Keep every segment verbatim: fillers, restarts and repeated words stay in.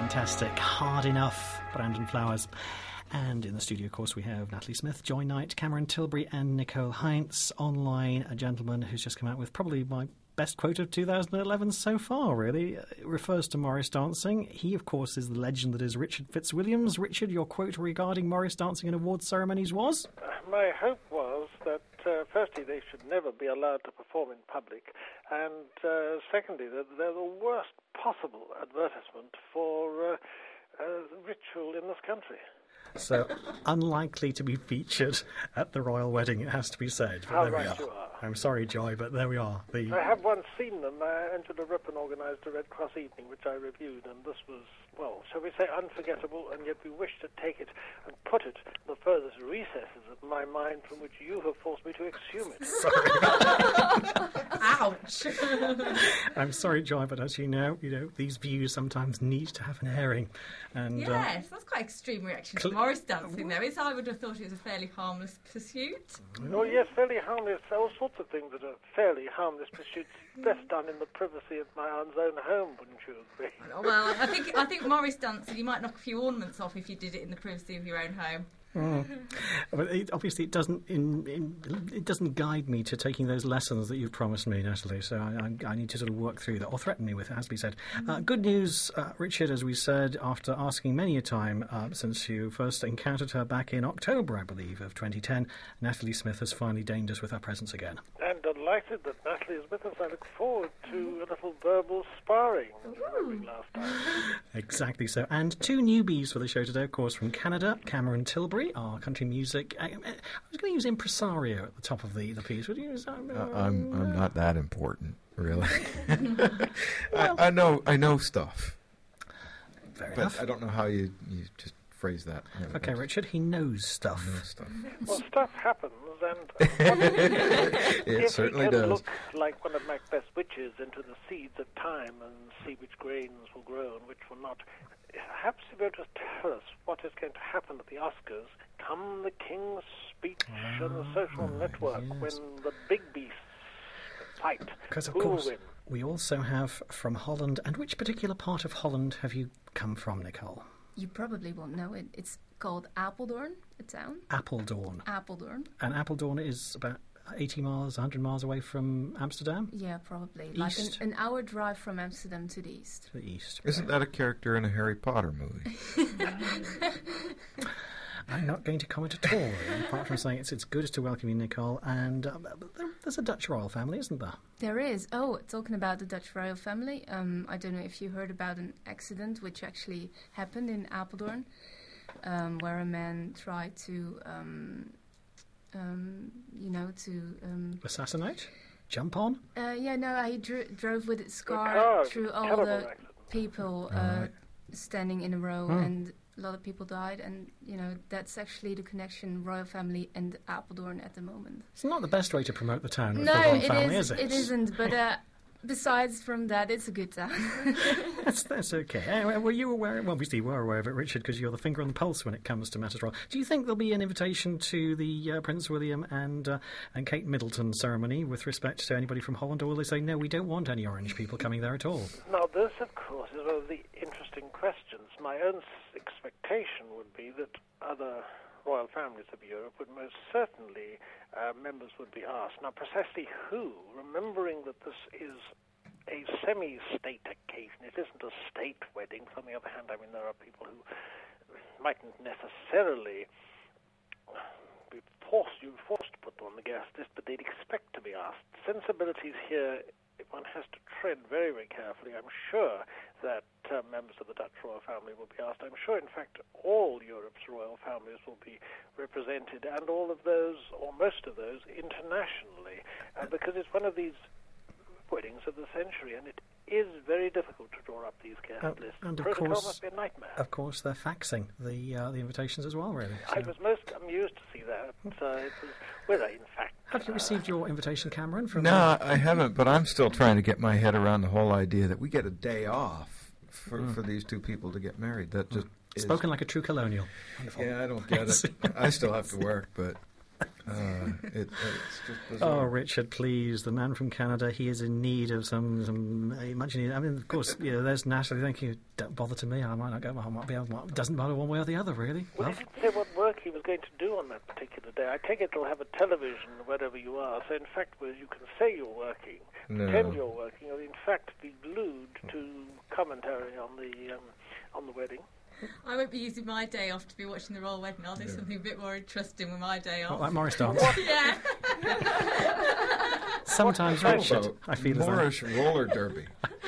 fantastic. Hard Enough, Brandon Flowers. And in the studio, of course, we have Natalie Smith, Joy Knight, Cameron Tilbury and Nicole Heinz. Online, a gentleman who's just come out with probably my best quote of two thousand eleven so far, really. It refers to Morris dancing. He, of course, is the legend that is Richard Fitzwilliams. Richard, your quote regarding Morris dancing in awards ceremonies was? Uh, my hope was that, uh, firstly, they should never be allowed to perform in public, and uh, secondly, that they're the worst possible advertisement for uh, uh, ritual in this country. So, unlikely to be featured at the royal wedding, it has to be said. But How there right we are. you are. I'm sorry, Joy, but there we are. The... I have once seen them. Uh, Angela Rippon organised a Red Cross evening, which I reviewed, and this was, well, shall we say unforgettable, and yet we wish to take it and put it in the furthest recesses of my mind from which you have forced me to exhume it. Ouch! I'm sorry, Joy, but as you know, you know, these views sometimes need to have an airing. And, yes, uh, that's quite extreme reaction cl- to Morris dancing, though. Is I would have thought it was a fairly harmless pursuit. Oh, yes, fairly harmless. All sorts of things that are fairly harmless pursuits, best done in the privacy of my aunt's own home, wouldn't you agree? Well, I think I think Morris dancing, you might knock a few ornaments off if you did it in the privacy of your own home. Mm. But it, obviously, it doesn't in, in, it doesn't guide me to taking those lessons that you've promised me, Natalie. So I, I, I need to sort of work through that, or threaten me with it, as we said. Mm. Uh, good news, uh, Richard, as we said, after asking many a time uh, since you first encountered her back in October, I believe, of twenty ten, Natalie Smith has finally deigned us with her presence again. And delighted that Natalie is with us. I look forward to a little verbal sparring, remembering last time. Exactly so. And two newbies for the show today, of course, from Canada, Cameron Tilbury, our country music. I, I was going to use impresario at the top of the, the piece. Would you use that? Uh, I'm I'm not that important, really. well, I, I know I know stuff. Fair but enough. I don't know how you, you just phrase that. Okay, Richard, he knows stuff. He knows stuff. Well, stuff happens, and it if certainly we can does. look like one of Macbeth's witches into the seeds of time and see which grains will grow and which will not, perhaps if you'll just tell us what is going to happen at the Oscars come the King's speech oh, on the social network yes. when the big beasts fight. Because, of Who course, will win? we also have from Holland. And which particular part of Holland have you come from, Nicole? You probably won't know it. It's called Apeldoorn, a town. Apeldoorn. Apeldoorn. And Apeldoorn is about eighty miles, one hundred miles away from Amsterdam? Yeah, probably. East? Like an, an hour drive from Amsterdam to the east. To the east. Isn't that a character in a Harry Potter movie? I'm not going to comment at all, apart from saying it's it's good to welcome you, Nicole. And uh, there, there's a Dutch royal family, isn't there? There is. Oh, talking about the Dutch royal family, um, I don't know if you heard about an accident which actually happened in Apeldoorn, um, where a man tried to, um, um, you know, to... Um, Assassinate? Jump on? Uh, yeah, no, he dro- drove with his car, car, through all terrible the accident. people uh, Right. standing in a row, Hmm. and a lot of people died, and, you know, that's actually the connection, royal family and Apeldoorn at the moment. It's not the best way to promote the town of No, the royal it, family, is, is it? it isn't, but uh, besides from that, it's a good town. That's, that's okay. Anyway, were you aware? Well, obviously you were aware of it, Richard, because you're the finger on the pulse when it comes to matters royal. Do you think there'll be an invitation to the uh, Prince William and uh, and Kate Middleton ceremony with respect to anybody from Holland, or will they say, no, we don't want any orange people coming there at all? Now, this, of course, is one of the interesting questions. My own s- expectation would be that other royal families of Europe would most certainly, uh, members would be asked. Now, precisely who, remembering that this is a semi-state occasion, it isn't a state wedding. On the other hand, I mean, there are people who mightn't necessarily be forced, you're forced to put them on the guest list, but they'd expect to be asked. Sensibilities here, one has to tread very, very carefully. I'm sure that uh, members of the Dutch royal family will be asked. I'm sure, in fact, all Europe's royal families will be represented, and all of those, or most of those, internationally, uh, because it's one of these weddings of the century, and it is very difficult to draw up these guest Uh, lists. and of Protocol course- must be a nightmare. Of course, they're faxing the uh, the invitations as well, really. I So- was most amused to see that. Uh, it was whether, in fact... Have you uh, received your invitation, Cameron? From No, I haven't, but I'm still trying to get my head around the whole idea that we get a day off for, Mm. for these two people to get married. That just is... Spoken like a true colonial. Wonderful. Yeah, I don't get it. I still have to work, but Uh, it, it's just Oh, bizarre. Richard, please, the man from Canada, he is in need of some, some imagine, I mean, of course, you know, there's Natalie thinking, don't bother to me, I might not go, I might be able, it doesn't matter one way or the other, really. Well, Well, he didn't say what work he was going to do on that particular day. I take it he'll have a television wherever you are, so in fact, where you can say you're working, No. pretend you're working, or in fact be glued to commentary on the um, on the wedding. I won't be using my day off to be watching the royal wedding. I'll do Yeah. something a bit more interesting with my day not off. like Morris dance. Yeah. Sometimes, How Richard, about I feel as though- Moorish roller derby,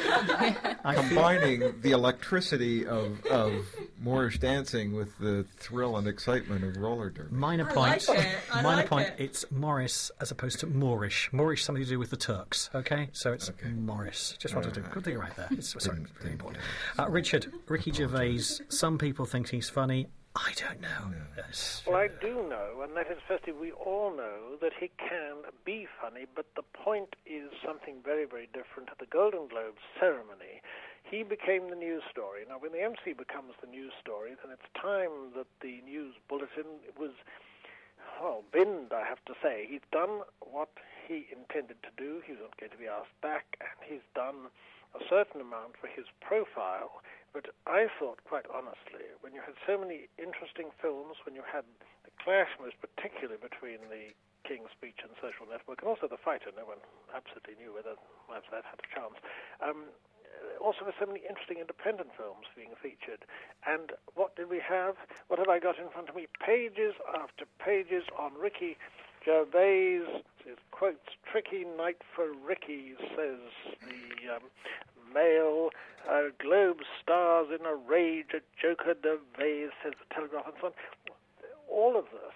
I feel- combining the electricity of, of Moorish dancing with the thrill and excitement of roller derby. Minor I point. like it. I Minor like point. it. It's Morris as opposed to Moorish. Moorish something to do with the Turks. Okay, so it's Okay. Morris. Just wanted to Alright. good thing right there. It's sorry, Didn't- it's really didn't important. get Uh, Richard, Ricky Gervais. Some people think he's funny. I don't know. No. Yes. Well, I do know, and that is, firstly, we all know that he can be funny, but the point is something very, very different. At the Golden Globes ceremony, he became the news story. Now, when the M C becomes the news story, then it's time that the news bulletin was, well, binned, I have to say. He's done what he intended to do. He was not going to be asked back, and he's done a certain amount for his profile. But I thought, quite honestly, when you had so many interesting films, when you had the clash, most particularly between the King's Speech and Social Network, and also The Fighter, no one absolutely knew whether that had a chance. Um, also, there's so many interesting independent films being featured. And what did we have? What have I got in front of me? Pages after pages on Ricky Gervais. It quotes, "Tricky night for Ricky," says the um, Mail. Uh, Globe stars in a rage at Joker Gervais, says the Telegraph, and so on. All of this,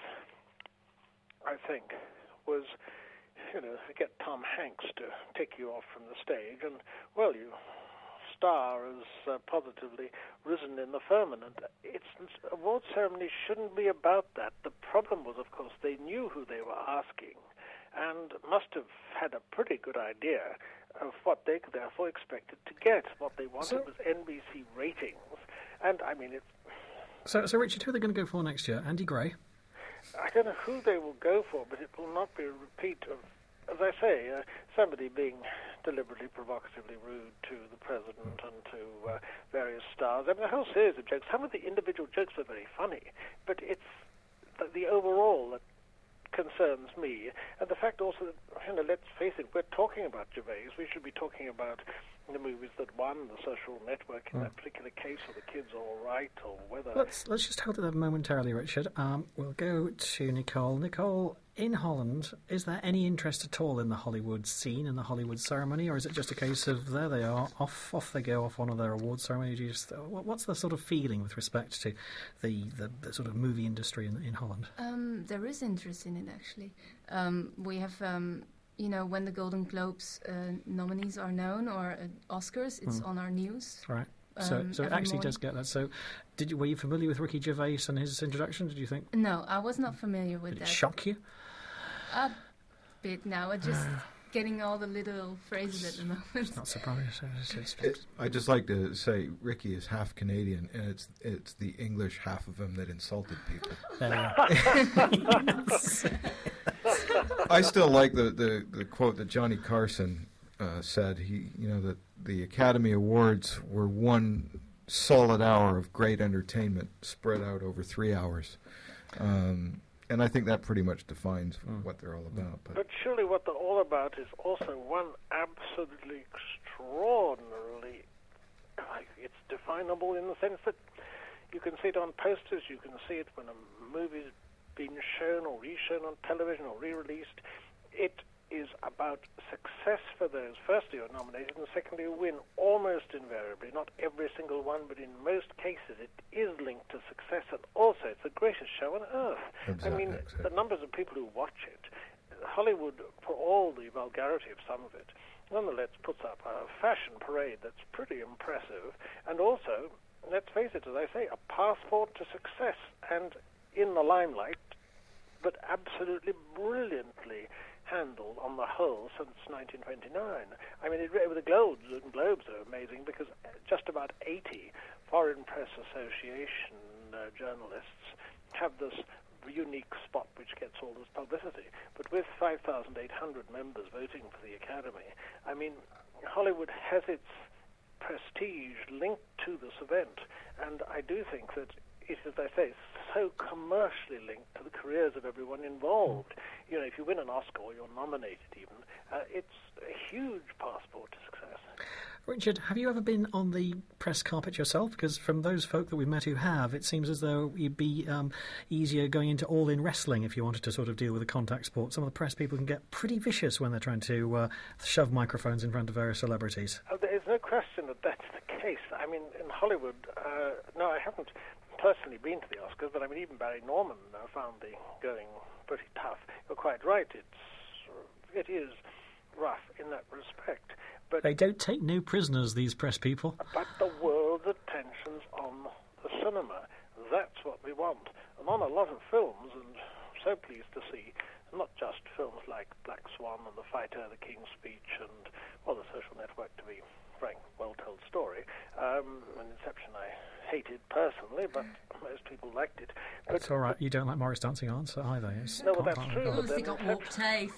I think, was, you know, to get Tom Hanks to take you off from the stage, and, well, you star as uh, positively risen in the firmament. It's award ceremony shouldn't be about that. The problem was, of course, they knew who they were asking, and must have had a pretty good idea of what they therefore expected to get. What they wanted So- was N B C ratings, and I mean, it's, So, so Richard, who are they going to go for next year? Andy Gray. I don't know who they will go for, but it will not be a repeat of, as I say, uh, somebody being deliberately provocatively rude to the president and to uh, various stars. I mean, a whole series of jokes. Some of the individual jokes are very funny, but it's the, the overall that concerns me. And the fact also that, you know, let's face it, we're talking about Gervais. We should be talking about the movies that won, The Social Network in that particular case, or The Kids Are All Right, or whether... Let's let's just hold it there momentarily, Richard. Um, we'll go to Nicole. Nicole, in Holland, is there any interest at all in the Hollywood scene and the Hollywood ceremony, or is it just a case of there they are, off off they go, off one of their awards ceremonies? You just, what- what's the sort of feeling with respect to the, the, the sort of movie industry in, in Holland? Um, there is interest in it, actually. Um, we have, um, you know, when the Golden Globes uh, nominees are known, or uh, Oscars, it's on our news. Right. So, Um, so it every actually does morning. get that. So, did you, were you familiar with Ricky Gervais and his introduction? Did you think No, I was not familiar with did it that. shock you? A bit now. I'm just getting all the little phrases at the moment. Not surprised. It's, it's, It, I'd just like to say Ricky is half Canadian, and it's it's the English half of him that insulted people. there we are. I still like the, the, the quote that Johnny Carson uh, said. He, you know, that the Academy Awards were one solid hour of great entertainment spread out over three hours, um, and I think that pretty much defines what they're all about. But But surely what they're all about is also one absolutely extraordinarily, it's definable in the sense that you can see it on posters, you can see it when a movie's been shown or reshown on television or re-released. It is about success for those, firstly, who are nominated, and secondly, who win almost invariably. Not every single one, but in most cases it is linked to success, and also it's the greatest show on earth. Exactly, I mean, exactly. the numbers of people who watch it, Hollywood, for all the vulgarity of some of it, nonetheless puts up a fashion parade that's pretty impressive, and also, let's face it, as I say, a passport to success, and in the limelight, but absolutely brilliantly handled on the whole since nineteen twenty-nine. I mean, it, the Globes, the Globes are amazing because just about eighty Foreign Press Association uh, journalists have this unique spot which gets all this publicity. But with five thousand eight hundred members voting for the Academy, I mean, Hollywood has its prestige linked to this event, and I do think that it is, as I say, so commercially linked to the careers of everyone involved. You know, if you win an Oscar or you're nominated even, uh, it's a huge passport to success. Richard, have you ever been on the press carpet yourself? Because from those folk that we've met who have, it seems as though you'd be um, easier going into all-in wrestling if you wanted to sort of deal with a contact sport. Some of the press people can get pretty vicious when they're trying to uh, shove microphones in front of various celebrities. Oh, there is no question that that's the case. I mean, in Hollywood, uh, no, I haven't personally been to the Oscars, but I mean, even Barry Norman uh, found the going pretty tough. You're quite right. It's it is rough in that respect. But they don't take no prisoners, these press people. But the world's attention's on the cinema. That's what we want. And on a lot of films, and so pleased to see, not just films like Black Swan and The Fighter, The King's Speech, and, well, The Social Network, to be frank, well-told story. Um, and Inception I hated personally, but most people liked it. But it's all right. You don't like Morris Dancing Answer either, yes? No, well, that's true. Oh, but he got warped taste.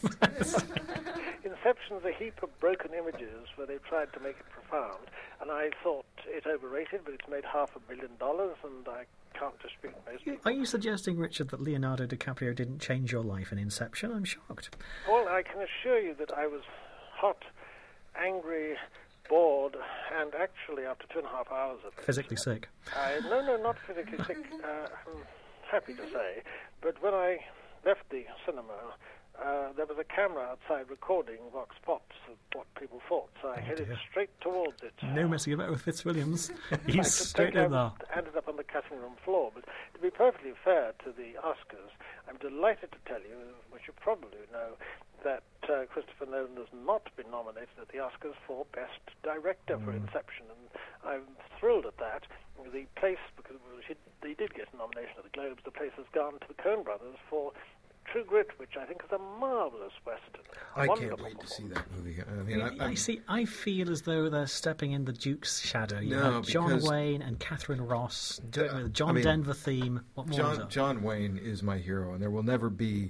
Inception's a heap of broken images where they've tried to make it profound, and I thought it overrated, but it's made half a billion dollars, and I can't dispute most people. Are you suggesting, Richard, that Leonardo DiCaprio didn't change your life in Inception? I'm shocked. Well, I can assure you that I was hot, angry, bored, and actually, after two and a half hours of it... Physically sick? I, no, no, not physically sick, uh, I'm happy to say, but when I left the cinema... Uh, there was a camera outside recording Vox Pops of what people thought, so I oh headed dear. straight towards it. No messing about with Fitzwilliams. He's straight in there. I ended up on the cutting room floor. But to be perfectly fair to the Oscars, I'm delighted to tell you, which you probably know, that uh, Christopher Nolan has not been nominated at the Oscars for Best Director mm. for Inception, and I'm thrilled at that. The place, because he did get a nomination at the Globes, the place has gone to the Coen brothers for True Grit, which I think is a marvellous Western. I can't wait to see that movie. I mean, I, I, I see. I feel as though they're stepping in the Duke's shadow. You no, have John Wayne and Catherine Ross, doing the John I mean, Denver theme. What more John, is it? John Wayne is my hero, and there will never be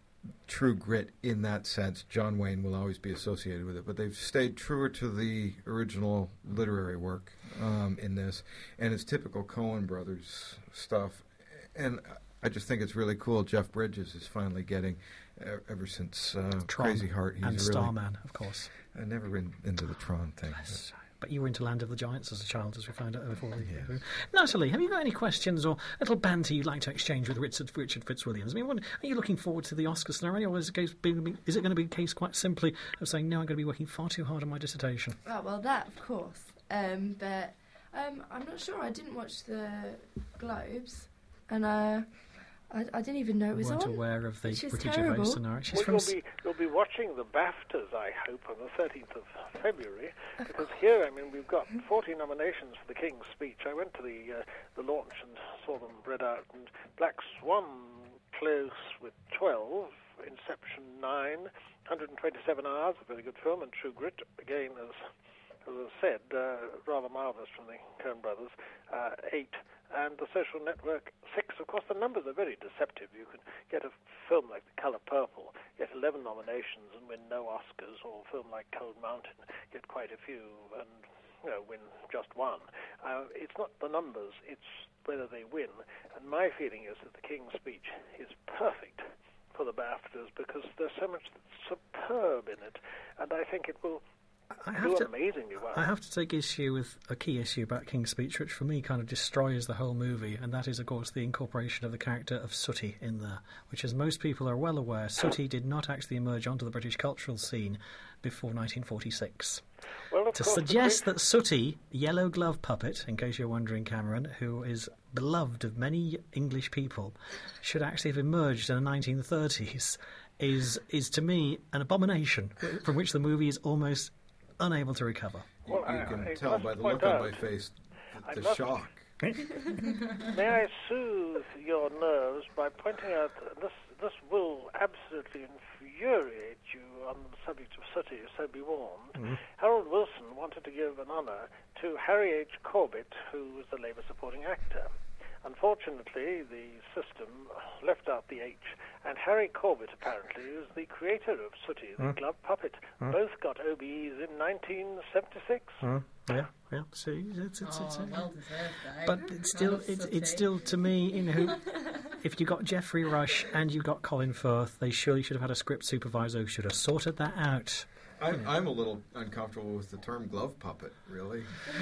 True Grit in that sense. John Wayne will always be associated with it, but they've stayed truer to the original literary work um, in this, and it's typical Coen brothers stuff. And I just think it's really cool. Jeff Bridges is finally getting, uh, ever since uh, Crazy Heart, he's and really, Starman, of course. I've never been into the Tron thing. Yes. But you were into Land of the Giants as a child, as we found out before. Yeah. Natalie, have you got any questions or little banter you'd like to exchange with Richard, Richard Fitzwilliams? I mean, what, are you looking forward to the Oscar scenario, or is it, case, is it going to be a case quite simply of saying, no, I'm going to be working far too hard on my dissertation? Oh, well, that, of course. Um, but um, I'm not sure. I didn't watch the Globes, and uh, I, I didn't even know it was weren't on. aware of the Ricky terrible. Gervais scenario. She's well, from you'll, be, you'll be watching the BAFTAs, I hope, on the thirteenth of February, because here, I mean, we've got forty nominations for the King's Speech. I went to the uh, the launch and saw them read out, and Black Swan close with twelve, Inception nine, one hundred twenty-seven hours, a very good film, and True Grit, again, as as I said, uh, rather marvellous from the Coen brothers, uh, eight, and The Social Network, six. Of course, the numbers are very deceptive. You could get a film like The Colour Purple, get eleven nominations and win no Oscars, or a film like Cold Mountain, get quite a few and, you know, win just one. Uh, it's not the numbers, it's whether they win. And my feeling is that The King's Speech is perfect for the BAFTAs because there's so much that's superb in it, and I think it will I have, to, amazingly well. I have to take issue with a key issue about King's Speech, which for me kind of destroys the whole movie, and that is, of course, the incorporation of the character of Sooty in there, which, as most people are well aware, Sooty did not actually emerge onto the British cultural scene before nineteen forty-six. Well, to suggest that Sooty, Yellow Glove Puppet, in case you're wondering, Cameron, who is beloved of many English people, should actually have emerged in the nineteen thirties is, is to me, an abomination from which the movie is almost unable to recover. Well, you I, can I tell by the look out, on my face the, the must, shock. May I soothe your nerves by pointing out that this this will absolutely infuriate you on the subject of Sooty, so be warned. Mm-hmm. Harold Wilson wanted to give an honour to Harry H. Corbett, who was the Labour supporting actor. Unfortunately, the system left out the H, and Harry Corbett apparently is the creator of Sooty, the Hmm. glove puppet. Hmm. Both got O B Es in nineteen seventy-six. Mm, yeah, yeah. See, it's it's, it's, Oh, it's well deserved, though. but it's still Love it's, Sooty. it's still to me, you know, if you got Geoffrey Rush and you got Colin Firth, they surely should have had a script supervisor who should have sorted that out. I'm, I'm a little uncomfortable with the term glove puppet, really.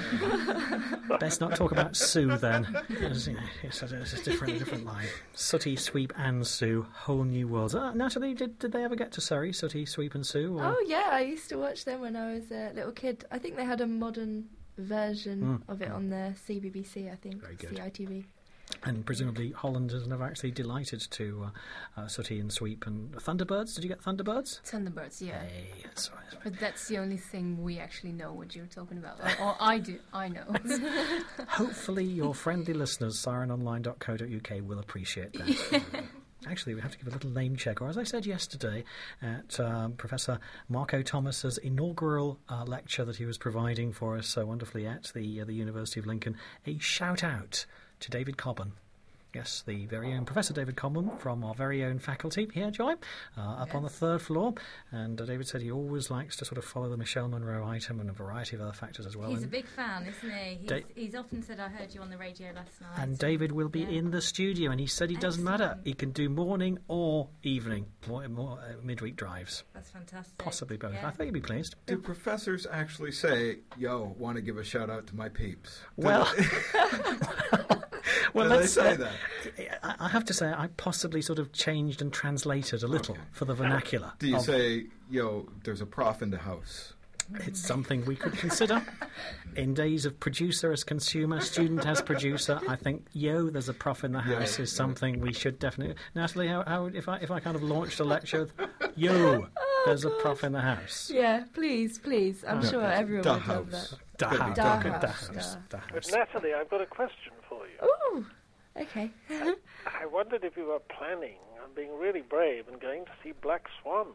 Best not talk about Sue then. It's, you know, it's, a, it's a different, different line. Sooty, Sweep, and Sue, whole new worlds. Uh, Natalie, did did they ever get to Surrey? Sooty, Sweep, and Sue? Or? Oh yeah, I used to watch them when I was a little kid. I think they had a modern version Mm. of it on the C B B C, I think, Very good. C I T V. And presumably Hollanders have actually delighted to uh, uh, Sooty and Sweep and Thunderbirds. Did you get Thunderbirds? Thunderbirds, yeah. Hey, that's right. But that's the only thing we actually know what you're talking about. Or, or I do, I know. Hopefully your friendly listeners, siren online dot co dot U K, will appreciate that. Actually, we have to give a little name check, or as I said yesterday at um, Professor Marco Thomas's inaugural uh, lecture that he was providing for us so wonderfully at the, uh, the University of Lincoln, a shout-out to David Cobham. Yes, the very own Professor David Cobham from our very own faculty here, Joy, uh, up on the third floor. And uh, David said he always likes to sort of follow the Michelle Monroe item and a variety of other factors as well. He's a And- big fan, isn't he? He's, Da- he's often said, I heard you on the radio last night. And David will be Yeah. in the studio, and he said he doesn't matter. Excellent. He can do morning or evening, more, more uh, midweek drives, That's fantastic. possibly both. Yeah. I think he'd be pleased. Do professors actually say, yo, want to give a shout out to my peeps? Do Well, they- well, do they let's say uh, that? I I have to say, I possibly sort of changed and translated a little Okay. for the vernacular. Do you of- say, yo, there's a prof in the house? It's something we could consider. In days of producer as consumer, student as producer, I think, yo, there's a prof in the Yeah, house is yeah. something we should definitely... Natalie, how, how if I if I kind of launched a lecture, with, yo, there's a prof in the house. Yeah, please, please. I'm No, sure it's everyone da would love house. that. Da Could be house. da Da house. house. Da. Da But house. Natalie, I've got a question for you. Ooh, okay. I wondered if you were planning on being really brave and going to see Black Swan.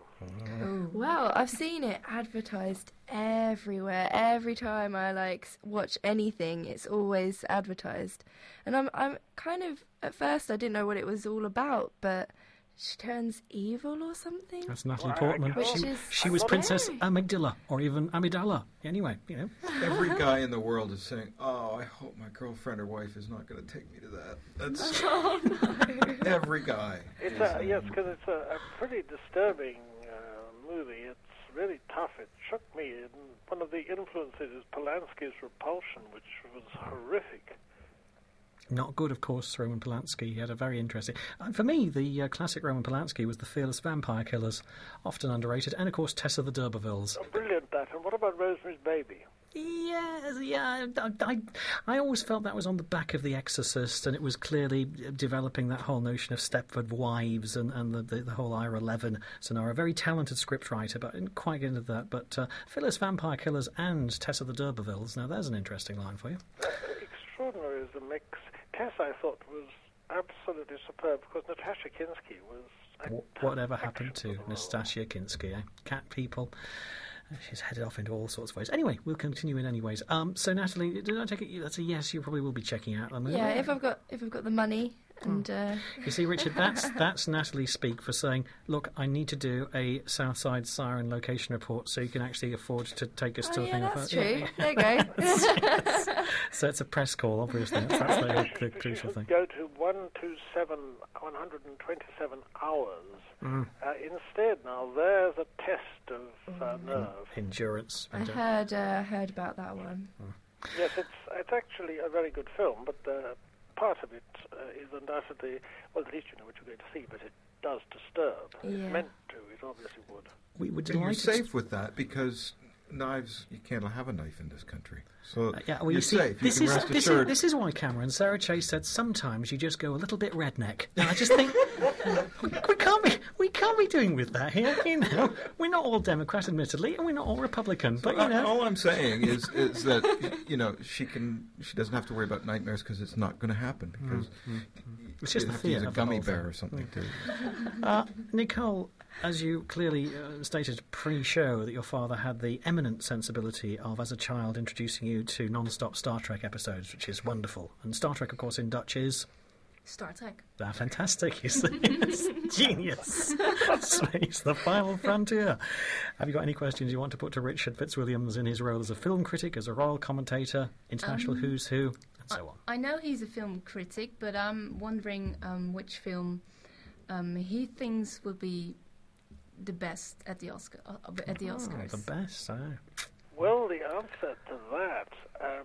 Well, I've seen it advertised everywhere. Every time I like s- watch anything, it's always advertised. And I'm I'm kind of at first I didn't know what it was all about, but she turns evil or something. That's Natalie Well, I Portman. can't- She, Which is she was Princess scary. Amygdala, or even Amidala. Anyway, you know. Every guy in the world is saying, oh, I hope my girlfriend or wife is not going to take me to that. That's Oh no. every guy. It's is a, saying yes, that. because it's a, a pretty disturbing uh, movie. It's really tough. It shook me. And one of the influences is Polanski's Repulsion, which was horrific. Not good, of course, Roman Polanski. He had a very interesting... Uh, for me, the uh, classic Roman Polanski was The Fearless Vampire Killers, often underrated, and, of course, Tessa the D'Urbervilles. Oh, brilliant, that. And what about Rosemary's Baby? Yeah, yeah. I, I, I always felt that was on the back of The Exorcist, and it was clearly developing that whole notion of Stepford Wives and, and the, the, the whole Ira Levin scenario. A very talented scriptwriter, but I didn't quite get into that. But uh, Fearless Vampire Killers and Tessa the D'Urbervilles, now there's an interesting line for you. Uh, extraordinary is the mix. Tess, I thought, was absolutely superb because Natasha Kinski was... Wh- Whatever happened to Nastasia Kinski, eh? Cat people. Uh, She's headed off into all sorts of ways. Anyway, we'll continue in any ways. Um, so, Natalie, did I take it? That's a yes. You probably will be checking out the movie. Yeah, if I've got if I've got the money and uh, You see, Richard, that's that's Natalie speak for saying, "Look, I need to do a Southside Siren location report, so you can actually afford to take us oh, to a yeah, thing." of that's that." true. Yeah. There you go. So it's a press call, obviously. That's, that's the, the She crucial should thing. go to one two seven, one hundred twenty-seven hours. Mm. Uh, instead, now there's a test of uh, nerve. Endurance. I Endur- heard uh, heard about that one. Yes, it's it's actually a very good film, but uh, part of it uh, is undoubtedly, well, at least you know what you're going to see, but it does disturb. Yeah. It's meant to. It obviously would. We were And you're delighted. safe with that because knives, you can't have a knife in this country. So Uh, yeah, well, you're you see, safe. this you is can rest this is assured. this is why Cameron Sarah Chase said sometimes you just go a little bit redneck. And I just think we, we can't be we can't be doing with that here. You know, we're not all Democrat, admittedly, and we're not all Republican. But you Uh, know, all I'm saying is is that you know she can she doesn't have to worry about nightmares because it's not going to happen because It's just you the have to use fear a of the gummy whole bear thing. or something too. uh, Nicole, as you clearly uh, stated pre-show, that your father had the eminent sensibility of, as a child, introducing you to non-stop Star Trek episodes, which is wonderful. And Star Trek, of course, in Dutch is Star Trek. Ah, fantastic. You see. It's genius. Space, the final frontier. Have you got any questions you want to put to Richard Fitzwilliams in his role as a film critic, as a royal commentator, international Um, who's who, and so on? I know he's a film critic, but I'm wondering um, which film um, he thinks will be the best at the Oscar uh, at the Oh, Oscars. the best, oh. Well, the answer to that, um,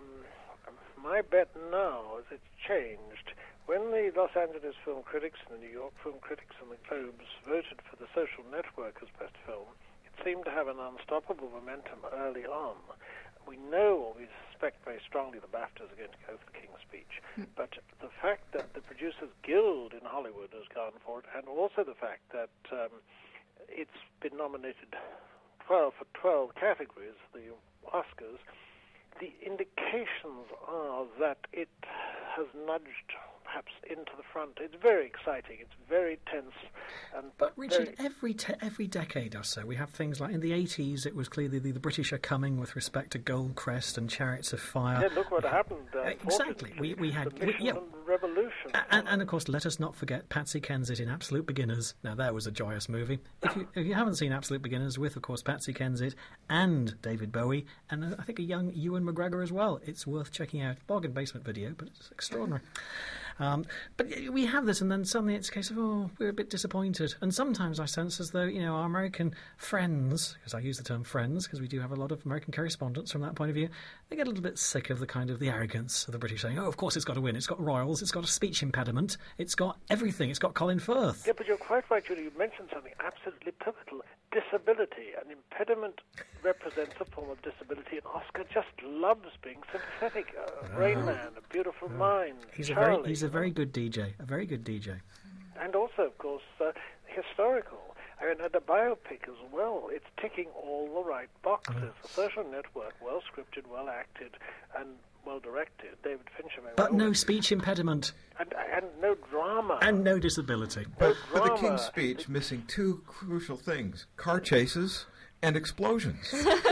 my bet now is it's changed. When the Los Angeles Film Critics and the New York Film Critics and the Globes voted for The Social Network as best film, it seemed to have an unstoppable momentum early on. We know, or we suspect very strongly, the BAFTAs are going to go for The King's Speech. Mm. But the fact that the Producers Guild in Hollywood has gone for it, and also the fact that um, it's been nominated twelve for twelve categories, the Oscars, the indications are that it has nudged perhaps into the front. It's very exciting. It's very tense. And But Richard, very... every te- every decade or so, we have things like in the eighties, it was clearly the, the British are coming with respect to Goldcrest and Chariots of Fire. Yeah, look what happened. Uh, Exactly. We we had the we, Mission yeah. and Revolution. And, and of course, let us not forget Patsy Kensit in Absolute Beginners. Now, that was a joyous movie. If you, if you haven't seen Absolute Beginners, with, of course, Patsy Kensit and David Bowie, and uh, I think a young Ewan McGregor as well, it's worth checking out. Bargain basement video, but it's extraordinary. Um, but we have this, and then suddenly it's a case of, oh, we're a bit disappointed. And sometimes I sense as though, you know, our American friends, because I use the term friends, because we do have a lot of American correspondents from that point of view, they get a little bit sick of the kind of the arrogance of the British saying, oh, of course it's got to win. It's got royals, it's got a speech impediment, it's got everything, it's got Colin Firth. Yeah, but you're quite right, Julie. You mentioned something absolutely pivotal. Disability. An impediment represents a form of disability, and Oscar just loves being sympathetic. Uh, Rain Man, A Beautiful Mind, He's a Charlie, very he's a very good D J, a very good D J. and also, of course, uh, historical. I mean, and a biopic as well. It's ticking all the right boxes. The Social Network, well scripted, well acted, and well directed. David Fincher may But well no speech impediment and, and no drama. and no disability. But No for the drama. King's Speech, missing two crucial things: car chases and explosions.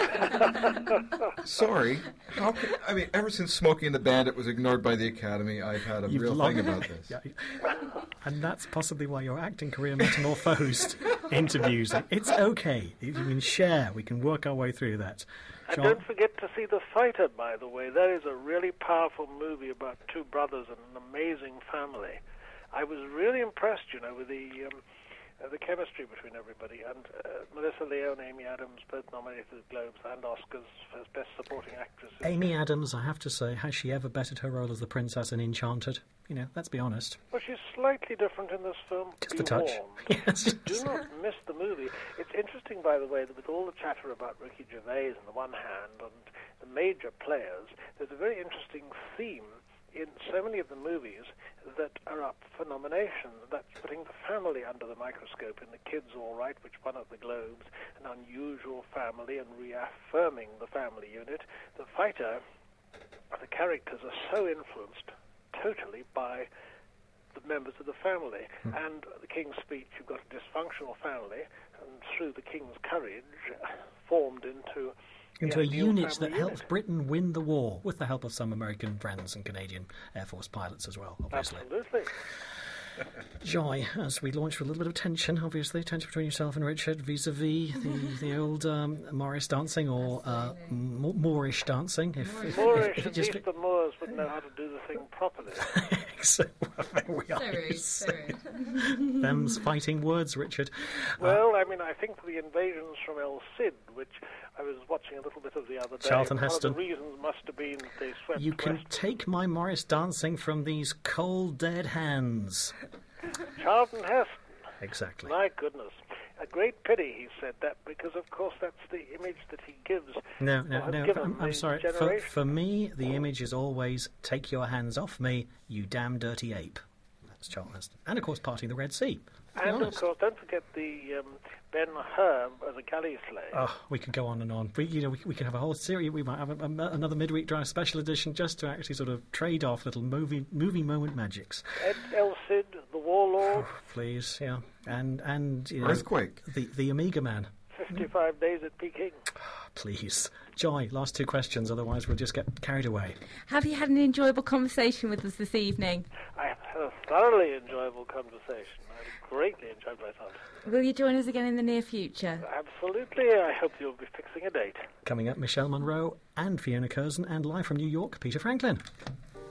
Sorry, how can, I mean, ever since Smokey and the Bandit was ignored by the Academy, I've had a You've real long- thing about this. Yeah, and that's possibly why your acting career metamorphosed into music. It's okay. You can share. We can work our way through that. And Sean? don't forget to see The Fighter, by the way. That is a really powerful movie about two brothers and an amazing family. I was really impressed, you know, with the um, uh, the chemistry between everybody. And uh, Melissa Leone, Amy Adams, both nominated for the Globes and Oscars as Best Supporting Actresses. Amy Adams, I have to say, has she ever bettered her role as the princess in Enchanted? You know, let's be honest. Well, she's slightly different in this film. Just Be a touch. warned. Yes. Do not miss the movie. It's interesting, by the way, that with all the chatter about Ricky Gervais on the one hand and the major players, there's a very interesting theme in so many of the movies that are up for nomination. That's putting the family under the microscope. In The Kids All Right, which won at the Globes, an unusual family, and reaffirming the family unit. The Fighter, the characters are so influenced totally by the members of the family. Hmm. And The King's Speech, you've got a dysfunctional family, and through the King's courage, formed into Into the a ideal unit family that helped unit. Britain win the war, with the help of some American friends and Canadian Air Force pilots as well, obviously. Absolutely. Joy, as we launch with a little bit of tension, obviously, tension between yourself and Richard, vis-a-vis the, the old um, Morris dancing, or uh, M- Moorish dancing. If, if, Moorish, if, if it at just least the Moors would know how to do the thing properly. so, well, there we are. So rude, so rude. Them's fighting words, Richard. Uh, Well, I mean, I think the invasions from El Cid, which I was watching a little bit of the other day, Charlton one Heston. of the reasons must have been that they swept you can west. take my Morris dancing from these cold, dead hands. Charlton Heston, Exactly. my goodness. A great pity he said that, because, of course, that's the image that he gives. No, or no, has no. given I'm, I'm the sorry. For, generation. for me, the image is always "Take your hands off me, you damn dirty ape." That's Charlton Heston, and of course, parting the Red Sea. To be And, of honest. course, don't forget the um, Ben Hur as a galley slave. Oh, we could go on and on. We, you know, we, we could have a whole series. We might have a, a, another midweek drive special edition just to actually sort of trade off little movie movie moment magics. Ed El Cid, the warlord, Please, yeah, and and you know, Earthquake. the the Amiga Man. fifty-five days at Peking. Please. Joy, last two questions, otherwise we'll just get carried away. Have you had an enjoyable conversation with us this evening? I have had a thoroughly enjoyable conversation. I greatly enjoyed myself. Will you join us again in the near future? Absolutely. I hope you'll be fixing a date. Coming up, Michelle Monroe and Fiona Curzon, and live from New York, Peter Franklin.